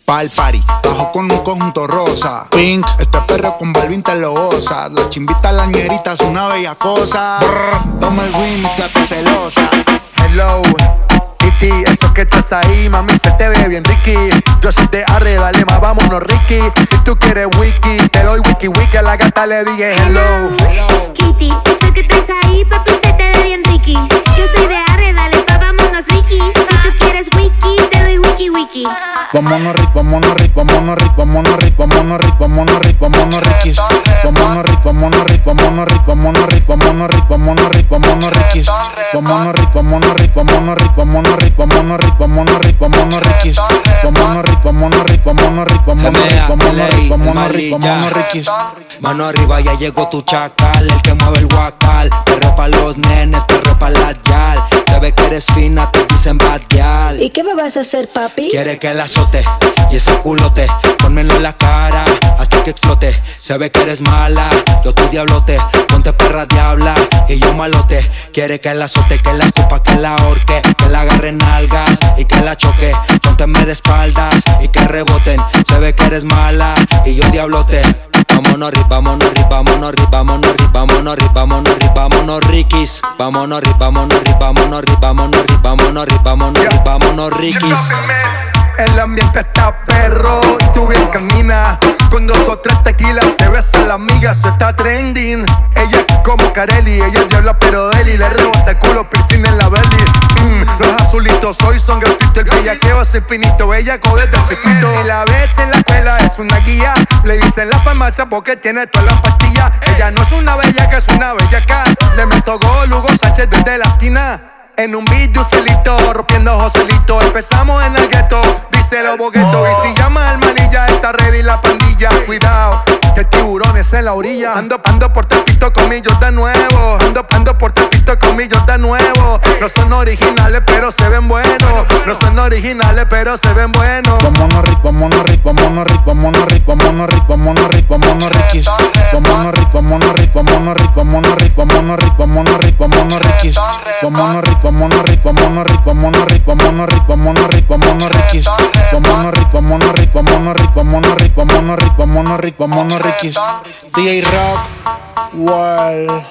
Pa'l party, bajo con un conjunto rosa. Pink, este perro con Balvin te lo goza. La chimbita, la ñerita es una bella cosa. Brr, toma el remix, gato celosa. Hello, Kitty, eso que estás ahí, mami, se te ve bien Ricky. Yo soy de Arre, dale más, vámonos Ricky. Si tú quieres wiki, te doy wiki wiki. A la gata le dije hello. Kitty, eso que traes ahí, papi, se te ve bien Ricky. Yo soy de Arre, dale pa' vámonos Ricky. Si tú quieres wiki, te doy wiki wiki. Vámonos rico, vámonos rico, vámonos rico, vámonos rico, vámonos rico, vámonos rico, vámonos riquis. Vámonos rico, vámonos rico, vámonos rico, vámonos rico, vámonos rico, vámonos rico, vámonos riquis. Vámonos rico, vámonos rico, vámonos rico, vámonos rico, vámonos rico, vámonos rico, vámonos riquis. Vámonos rico, vámonos rico, vámonos rico, vámonos rico, vámonos rico, vámonos rico, vámonos riquis. Mano arriba, ya llegó tu chacal, el que mueve el guacal. Perro pa' los nenes, perro pa' la yal. Se ve que eres fina, te dicen bad gal. ¿Y qué me vas a hacer, papi? Quiere que la azote y ese culote, pónmelo en la cara hasta que explote. Se ve que eres mala, yo tu diablote. Ponte perra diabla y yo malote. Quiere que la azote, que la escupa, que la ahorque, que la agarre en nalgas y que la choque. Pónteme de espaldas y que reboten. Se ve que eres mala y yo diablote. Vámonos rip, vámonos rip, vámonos rip, vámonos rip, vámonos rip, vámonos rip, vámonos riquis. Vámonos rip, vámonos rip, vámonos rip, vámonos rip, vámonos rip, vámonos rip, vámonos riquis. El ambiente está perro y tú bien camina. Con 2 o 3 tequilas se besa la amiga, eso está trending. Ella es como Carelli, ella es diabla pero deli. Le rebota el culo, piscina en la belly. Los azulitos hoy son gratuitos, el bellaqueo es infinito. Ella coge desde chiquito. Si la ves en la escuela es una guía. Le dicen la farmacia porque tiene todas las pastillas. Ella no es una bellaca, es una bellaca. Le meto gol, Hugo Sánchez desde la esquina. En un beat de Joselito, rompiendo Joselito. Empezamos en el gueto, dice los boguetos. Y si llamas al manilla, está ready la pandilla. Cuidado, que hay tiburones en la orilla. Ando por Tepito con millos de nuevo. Ando por Tepito con millos de nuevo. No son originales, pero se ven buenos. No son originales, pero se ven buenos. Vámonos rico, vámonos rico, vámonos rico, vámonos rico, vámonos rico, vámonos rico, vámonos riquis. Vámonos rico, vámonos rico, vámonos rico, vámonos rico, vámonos rico, vámonos rico, vámonos riquis. Vámonos rico, vámonos rico, vámonos rico, vámonos rico, vámonos rico, vámonos rico, vámonos riquis. Vámonos rico, vámonos rico, vámonos rico, vámonos rico, vámonos rico, vámonos rico, vámonos riquis. DJ Rock, Wall,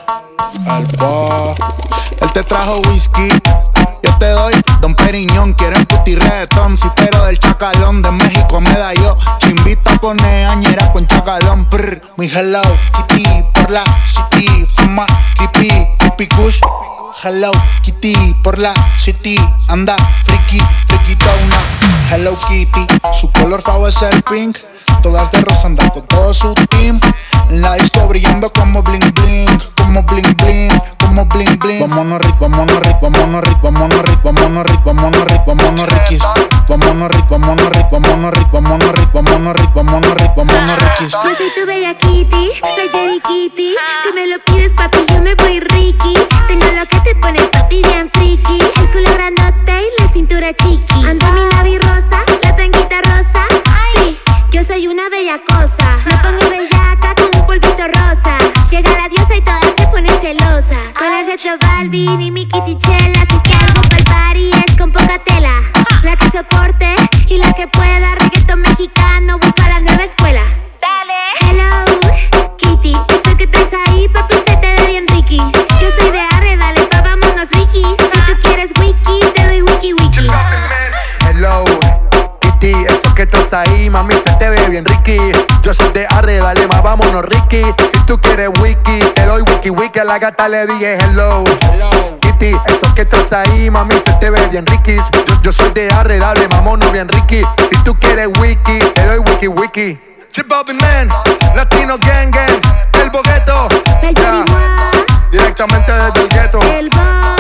Alba. Él te trajo whisky, yo te doy Don Periñón. Quieren puti reggaetón, sí, pero del chacalón. De México me da yo, chimbita con añera con chacalón. Prr, mi hello, Kitty, por la city. Fuma, creepy, creepy kush. Hello Kitty, por la city. Anda, friki, frikitona. Hello Kitty, su color favorito es el pink. Todas de rosa andan con todo su team. En la disco brillando como bling bling. Como bling bling, como bling bling. Vámonos rico, vámonos rico, vámonos rico, vámonos rico, vámonos rico, vámonos rico, vámonos riquis. Vámonos rico, vámonos rico, vámonos rico, vámonos rico, vámonos rico, vámonos rico, vámonos riquis. Yo soy tu bella Kitty, la Jerry Kitty. Si me lo pides, papi, yo me voy Ricky. Tengo lo que te pone papi bien friki. El culo grandote y la cintura chiqui. Ando mi navi rosa, la tanguita rosa. Sí, yo soy una bella cosa. Me pongo bellaca con un polvito rosa. Llega la diosa y todas se ponen celosas. Con el retro Balvin y mi Kitty Chela. Si es que algo pa'l party es con poca tela. La que soporte y la que pueda. Reggaetón mexicano, busca la nueva escuela. Dale. Hello, Kitty, eso que traes ahí, papi, se te ve bien Ricky. Yo soy de Arre, dale pa' vámonos Ricky. Si tú quieres wiki, te doy wiki wiki. Hello, Kitty, eso que traes ahí, mami, se te ve bien Ricky. Yo soy de Arre, dale más, vámonos Ricky. Si tú quieres wiki, te doy wiki wiki. A la gata le dije hello. Kitty, eso que traes ahí, mami, se te ve bien Ricky. Yo soy de Arre, dale, vámonos bien Ricky. Si tú quieres wiki, te doy wiki wiki. Chip Bobby Man, Latino Gang Gang, El Bogueto, yeah. Directamente desde el gueto, El Bo,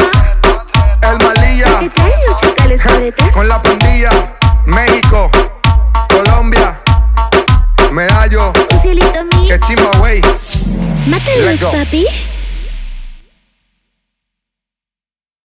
El Malilla, ¿qué traen los chacales por detrás? con la pandilla, México, Colombia, Medallo, Un cielito mío. que chimba, wey. Mátalos, Let's go. papi.